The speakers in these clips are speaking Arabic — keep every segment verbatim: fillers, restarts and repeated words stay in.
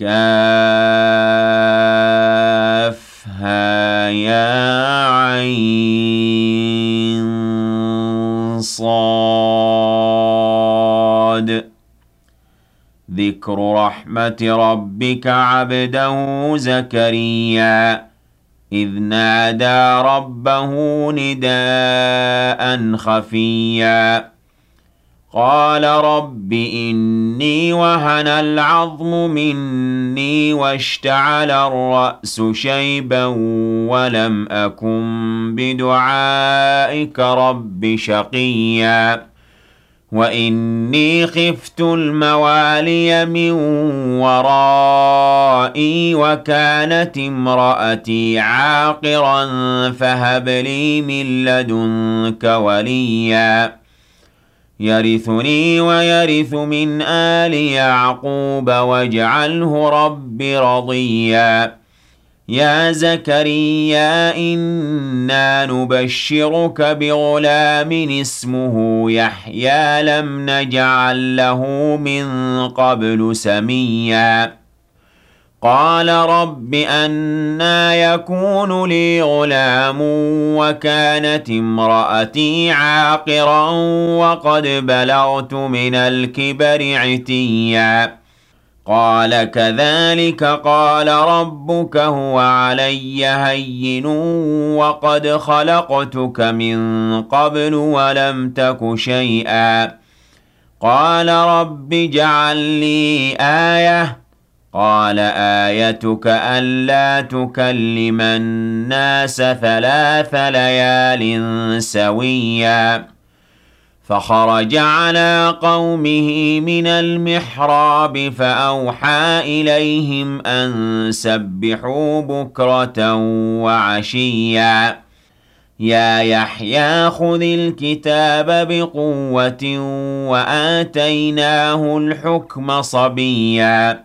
كافها يا عين صاد ذكر رحمة ربك عبده زكريا إذ نادى ربه نداء خفيا قال رب إني وهن العظم مني واشتعل الرأس شيبا ولم أكن بدعائك رب شقيا وإني خفت الموالي من ورائي وكانت امرأتي عاقرا فهب لي من لدنك وليا يرثني ويرث من آل يعقوب واجعله رب رضيا يا زكريا إنا نبشرك بغلام اسمه يحيى لم نجعل له من قبل سميا قال رب أنى يكون لي غلام وكانت امرأتي عاقرا وقد بلغت من الكبر عتيا قال كذلك قال ربك هو علي هين وقد خلقتك من قبل ولم تك شيئا قال رب اجعل لي آية قال آيتك ألا تكلم الناس ثلاث ليال سويا فخرج على قومه من المحراب فأوحى إليهم أن سبحوا بكرة وعشيا يا يحيى خذ الكتاب بقوة وآتيناه الحكم صبيا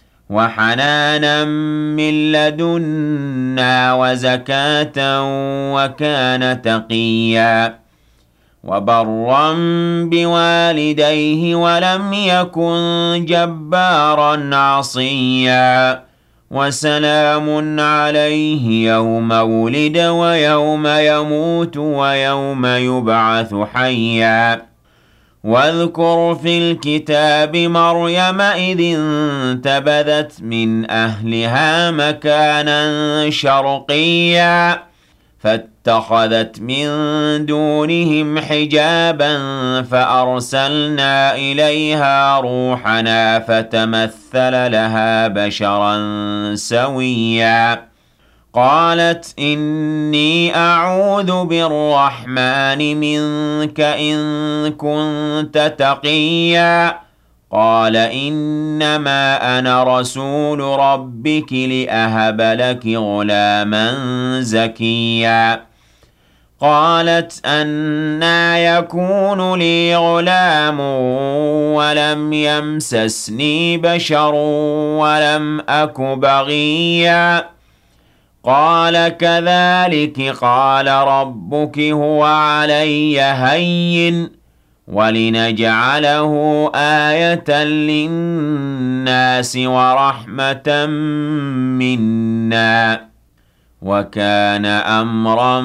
وحنانا من لدنا وزكاة وكان تقيا وبرا بوالديه ولم يكن جبارا عصيا وسلام عليه يوم ولد ويوم يموت ويوم يبعث حيا واذكر في الكتاب مريم إذ انتبذت من أهلها مكانا شرقيا فاتخذت من دونهم حجابا فأرسلنا إليها روحنا فتمثل لها بشرا سويا قالت إني أعوذ بالرحمن منك إن كنت تقيا قال إنما أنا رسول ربك لأهب لك غلاما زكيا قالت أنى يكون لي غلام ولم يمسسني بشر ولم أك بغيا قال كذلك قال ربك هو علي هين ولنجعله آية للناس ورحمة منا وكان أمرا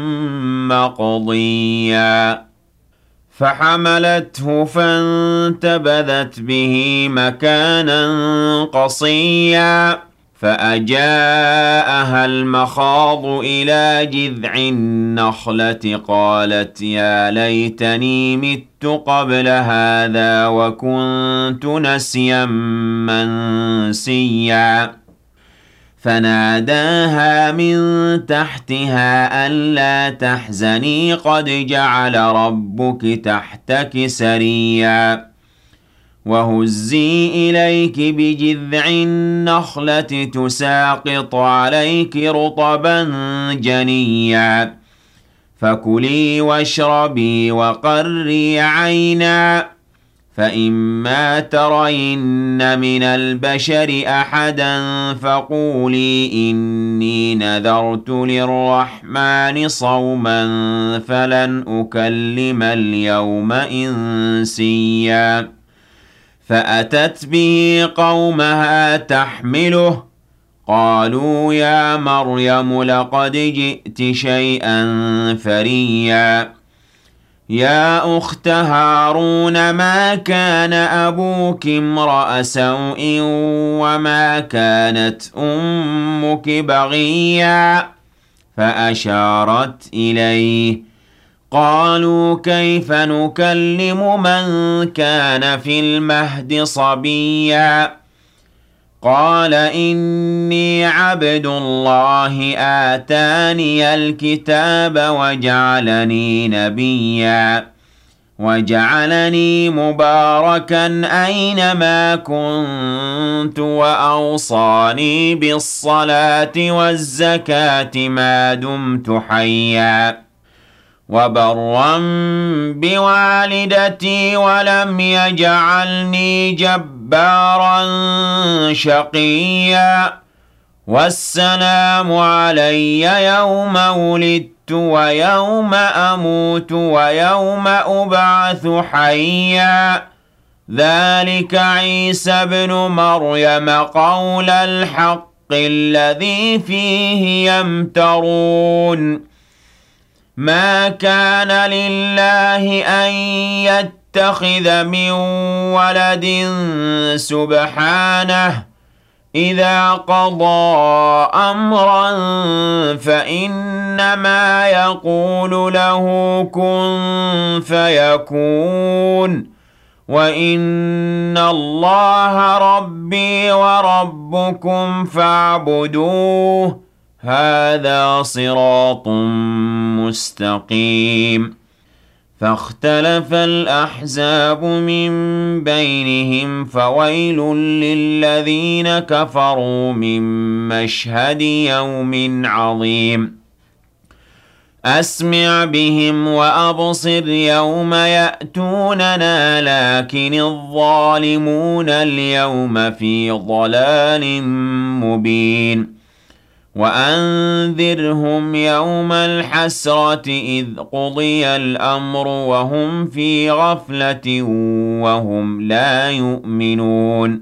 مقضيا فحملته فانتبذت به مكانا قصيا فأجاءها المخاض إلى جذع النخلة قالت يا ليتني مت قبل هذا وكنت نسيا منسيا فناداها من تحتها ألا تحزني قد جعل ربك تحتك سريا وهزي إليك بجذع النخلة تساقط عليك رطبا جنيا فكلي واشربي وقري عينا فإما ترين من البشر أحدا فقولي إني نذرت للرحمن صوما فلن أكلم اليوم إنسيا فأتت به قومها تحمله قالوا يا مريم لقد جئت شيئا فريا يا أخت هارون ما كان أبوك امرأ سوء وما كانت أمك بغيا فأشارت إليه قالوا كيف نكلم من كان في المهد صبيا قال إني عبد الله آتاني الكتاب وجعلني نبيا وجعلني مباركا أينما كنت وأوصاني بالصلاة والزكاة ما دمت حيا وبرا بوالدتي ولم يجعلني جبارا شقيا والسلام علي يوم ولدت ويوم أموت ويوم أبعث حيا ذلك عيسى بن مريم قول الحق الذي فيه يمترون ما كان لله أن يتخذ من ولد سبحانه إذا قضى أمرا فإنما يقول له كن فيكون وإن الله ربي وربكم فاعبدوه هذا صراط مستقيم فاختلف الأحزاب من بينهم فويل للذين كفروا من مشهد يوم عظيم أسمع بهم وأبصر يوم يأتوننا لكن الظالمون اليوم في ضلال مبين وأنذرهم يوم الحسرة إذ قضي الأمر وهم في غفلة وهم لا يؤمنون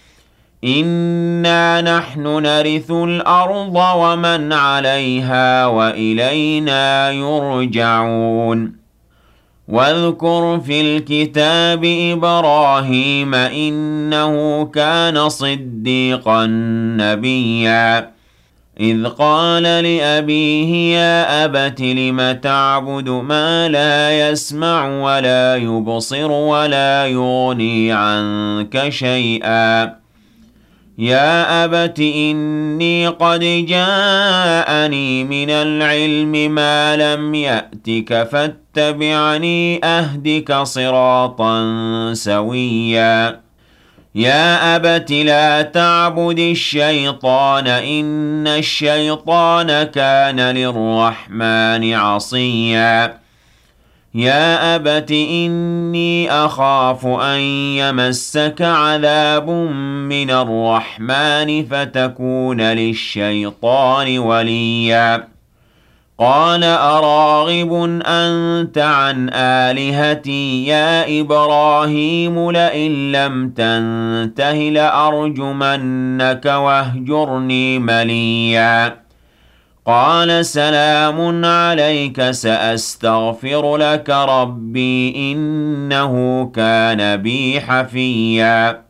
إنا نحن نرث الأرض ومن عليها وإلينا يرجعون واذكر في الكتاب إبراهيم إنه كان صديقا نبيا إذ قال لأبيه يا أبت لم تعبد ما لا يسمع ولا يبصر ولا يغني عنك شيئا يا أبت إني قد جاءني من العلم ما لم يأتك فاتبعني أهدك صراطا سويا يا أبت لا تعبد الشيطان إن الشيطان كان للرحمن عصيا يا أبت إني أخاف أن يمسك عذاب من الرحمن فتكون للشيطان وليا قال أراغب أنت عن آلهتي يا إبراهيم لئن لم تنته لأرجمنك واهجرني مليا قال سلام عليك سأستغفر لك ربي إنه كان بي حفيا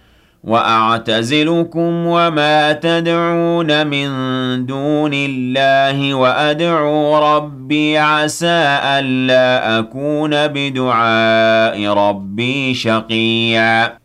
وأعتزلكم وما تدعون من دون الله وأدعو ربي عسى ألا أكون بدعاء ربي شقيا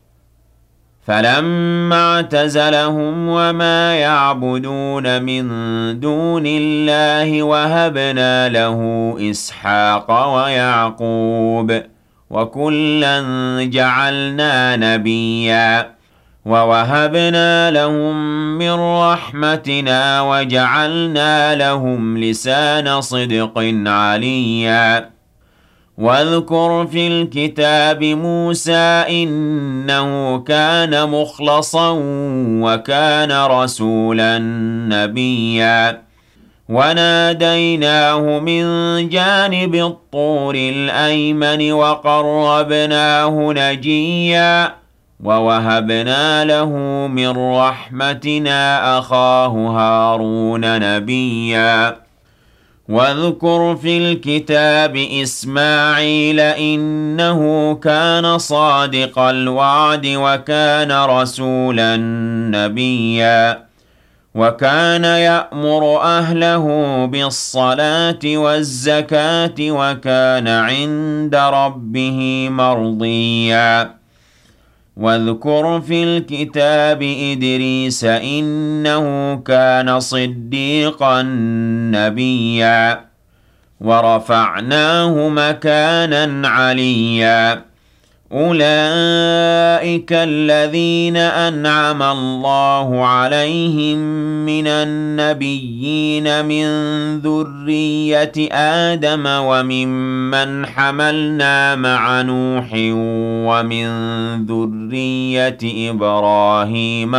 فلما اعتزلهم وما يعبدون من دون الله وهبنا له إسحاق ويعقوب وكلا جعلنا نبيا ووهبنا لهم من رحمتنا وجعلنا لهم لسان صدق عليا واذكر في الكتاب موسى إنه كان مخلصا وكان رسولا نبيا وناديناه من جانب الطور الأيمن وقربناه نجيا وَوَهَبْنَا لَهُ مِن رَّحْمَتِنَا أَخَاهُ هَارُونَ نَبِيًّا وَاذْكُرْ فِي الْكِتَابِ إِسْمَاعِيلَ إِنَّهُ كَانَ صَادِقَ الْوَعْدِ وَكَانَ رَسُولًا نَّبِيًّا وَكَانَ يَأْمُرُ أَهْلَهُ بِالصَّلَاةِ وَالزَّكَاةِ وَكَانَ عِندَ رَبِّهِ مَرْضِيًّا وَاذْكُرْ فِي الْكِتَابِ إِدْرِيسَ إِنَّهُ كَانَ صِدِّيقًا نَّبِيًّا وَرَفَعْنَاهُ مَكَانًا عَلِيًّا أُولَٰئِكَ الَّذِينَ أَنْعَمَ اللَّهُ عَلَيْهِم مِّنَ النَّبِيِّينَ مِن ذُرِّيَّةِ آدَمَ وَمِمَّنْ حَمَلْنَا مَعَ نُوحٍ وَمِن ذُرِّيَّةِ إِبْرَاهِيمَ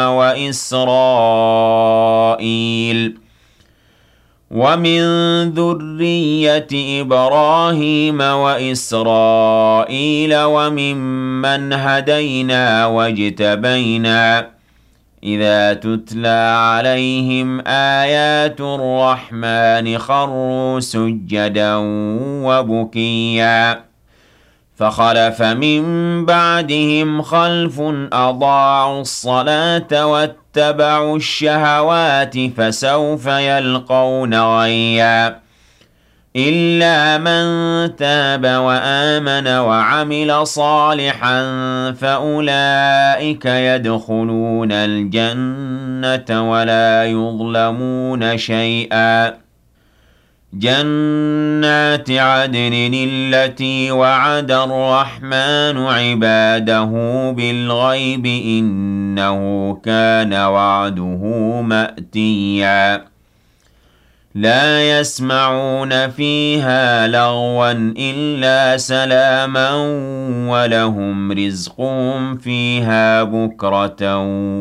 وَإِسْرَائِيلَ وَمِن ذُرِّيَّةِ إِبْرَاهِيمَ وَإِسْرَائِيلَ وَمِمَّنْ هَدَيْنَا وَاجْتَبَيْنَا إِذَا تُتْلَىٰ عَلَيْهِمْ آيَاتُ الرَّحْمَٰنِ خَرُّوا سُجَّدًا وَبُكِيًّا فَخَلَفَ مِن بَعْدِهِمْ خَلْفٌ أَضَاعُوا الصَّلَاةَ وَاتَّبَعُوا الشَّهَوَاتِ فَسَوْفَ يَلْقَوْنَ غَيًّا إِلَّا مَن تَابَ وَآمَنَ وَعَمِلَ صَالِحًا فَأُولَٰئِكَ يَدْخُلُونَ الْجَنَّةَ وَلَا يُظْلَمُونَ شَيْئًا جَنَّاتِ عَدْنٍ الَّتِي وَعَدَ الرَّحْمَٰنُ عِبَادَهُ بِالْغَيْبِ ۚ إِنَّهُ كَانَ وَعْدُهُ مَأْتِيًّا لَا يَسْمَعُونَ فِيهَا لَغْوًا إِلَّا سَلَامًا وَلَهُمْ رِزْقُهُمْ فِيهَا بُكْرَةً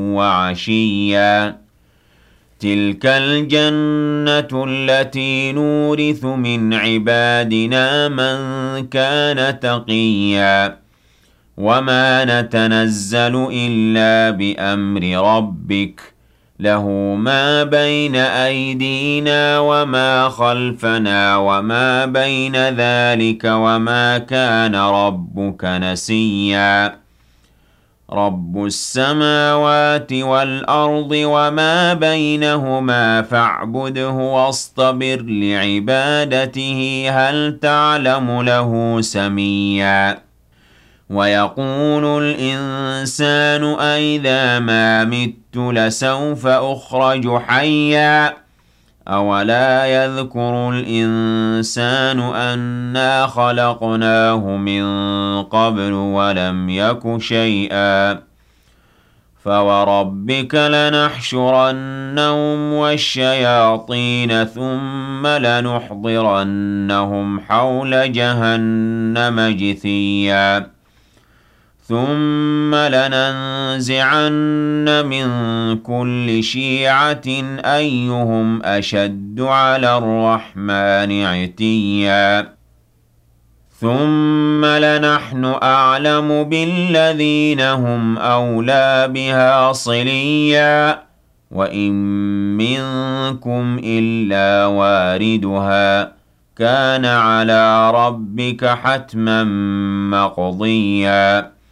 وَعَشِيًّا تِلْكَ الْجَنَّةُ الَّتِي نُورِثُ مِنْ عِبَادِنَا مَن كَانَ تَقِيًّا وَمَا نَتَنَزَّلُ إِلَّا بِأَمْرِ رَبِّكَ لَهُ مَا بَيْنَ أَيْدِينَا وَمَا خَلْفَنَا وَمَا بَيْنَ ذَٰلِكَ وَمَا كَانَ رَبُّكَ نَسِيًّا رَبُّ السَّمَاوَاتِ وَالْأَرْضِ وَمَا بَيْنَهُمَا فَاعْبُدْهُ وَاصْطَبِرْ لِعِبَادَتِهِ هَلْ تَعْلَمُ لَهُ سَمِيًّا وَيَقُولُ الْإِنسَانُ أَإِذَا مَا مِتُّ لَسَوْفَ أُخْرَجُ حَيًّا أَوَلَا يَذْكُرُ الْإِنسَانُ أَنَّا خَلَقْنَاهُ مِن قَبْلُ وَلَمْ يَكُ شَيْئًا فَوَرَبِّكَ لَنَحْشُرَنَّهُمْ وَالشَّيَاطِينَ ثُمَّ لَنُحْضِرَنَّهُمْ حَوْلَ جَهَنَّمَ جِثِيًّا ثُمَّ لَنَنزِعَنَّ مِن كُلِّ شِيعَةٍ أَيُّهُمْ أَشَدُّ عَلَى الرَّحْمَٰنِ عِتِيًّا ثُمَّ لَنَحْنُ أَعْلَمُ بِالَّذِينَ هُمْ أَوْلَىٰ بِهَا صِلِيًّا وَإِن مِّنكُمْ إِلَّا وَارِدُهَا كَانَ عَلَىٰ رَبِّكَ حَتْمًا مَّقْضِيًّا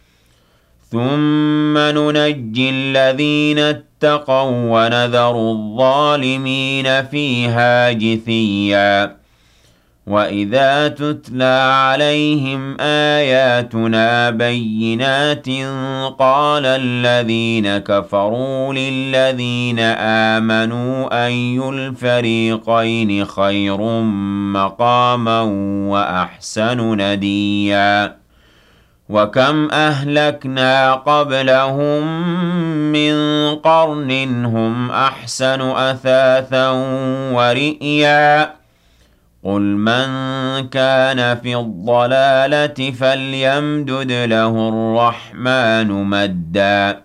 ثُمَّ نُنَجِّي الَّذِينَ اتَّقَوا وَّنَذَرُ الظَّالِمِينَ فِيهَا جِثِيًّا وَإِذَا تُتْلَىٰ عَلَيْهِمْ آيَاتُنَا بَيِّنَاتٍ قَالَ الَّذِينَ كَفَرُوا لِلَّذِينَ آمَنُوا أَيُّ الْفَرِيقَيْنِ خَيْرٌ مَّقَامًا وَأَحْسَنُ نَدِيًّا وَكَمْ أَهْلَكْنَا قَبْلَهُم مِّن قَرْنٍ هُمْ أَحْسَنُ أَثَاثًا وَرِئْيًا قُلْ مَن كَانَ فِي الضَّلَالَةِ فَلْيَمْدُدْ لَهُ الرَّحْمَٰنُ مَدًّا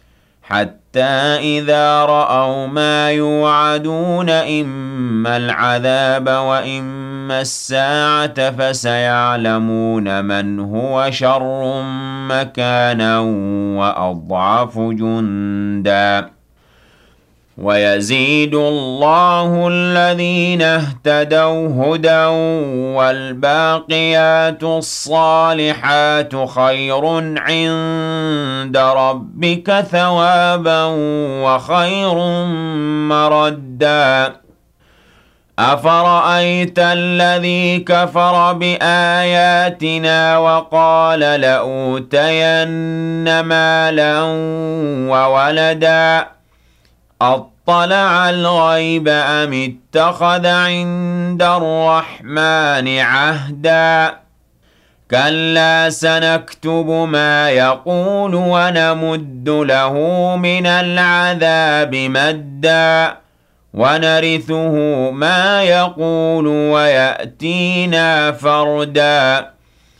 حَتَّىٰ إِذَا رَأَوْا مَا يُوعَدُونَ إِمَّا الْعَذَابَ وَإِمَّا أما الساعة فسيعلمون من هو شر مكانا وأضعف جندا ويزيد الله الذين اهتدوا هدى والباقيات الصالحات خير عند ربك ثوابا وخير مردا أفرأيت الذي كفر بآياتنا وقال لأوتين مالا وولدا أطلع الغيب أم اتخذ عند الرحمن عهدا كلا سنكتب ما يقول ونمد له من العذاب مدا ونرثه ما يقول ويأتينا فردا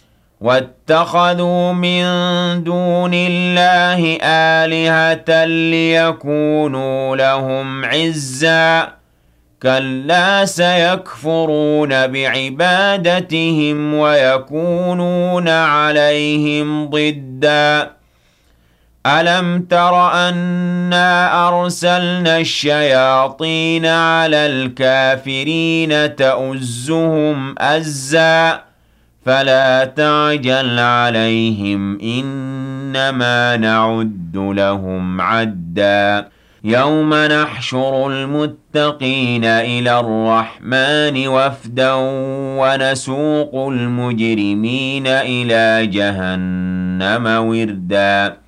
واتخذوا من دون الله آلهة ليكونوا لهم عزا كلا سيكفرون بعبادتهم ويكونون عليهم ضدا ألم تر أنا أرسلنا الشياطين على الكافرين تؤزهم أزا فلا تعجل عليهم إنما نعد لهم عدا يوم نحشر المتقين إلى الرحمن وفدا ونسوق المجرمين إلى جهنم وردا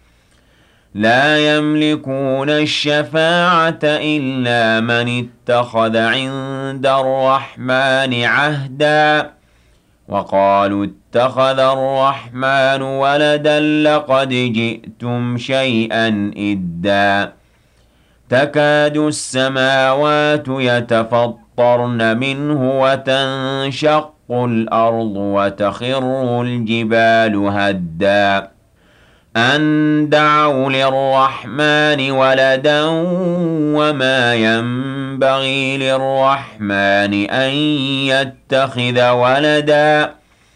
لا يملكون الشفاعة إلا من اتخذ عند الرحمن عهدا وقالوا اتخذ الرحمن ولدا لقد جئتم شيئا إدا تكاد السماوات يتفطرن منه وتنشق الأرض وتخر الجبال هدا أن دعوا للرحمن ولدا وما ينبغي للرحمن أن يتخذ ولدا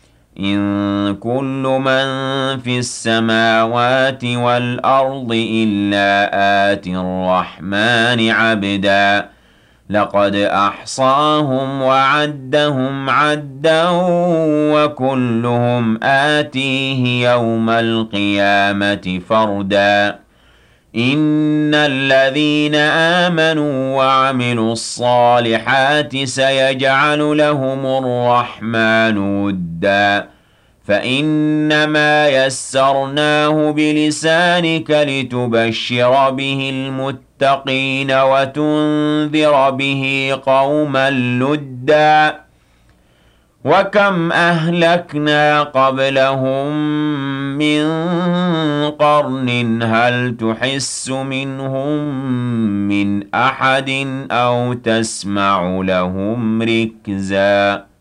إن كل من في السماوات والأرض إلا آتي الرحمن عبدا لقد أحصاهم وعدهم عدا وكلهم آتيه يوم القيامة فردا إن الذين آمنوا وعملوا الصالحات سيجعل لهم الرحمن ودا فإنما يسرناه بلسانك لتبشر به المتقين وتنذر به قوما لدا وكم أهلكنا قبلهم من قرن هل تحس منهم من أحد أو تسمع لهم ركزا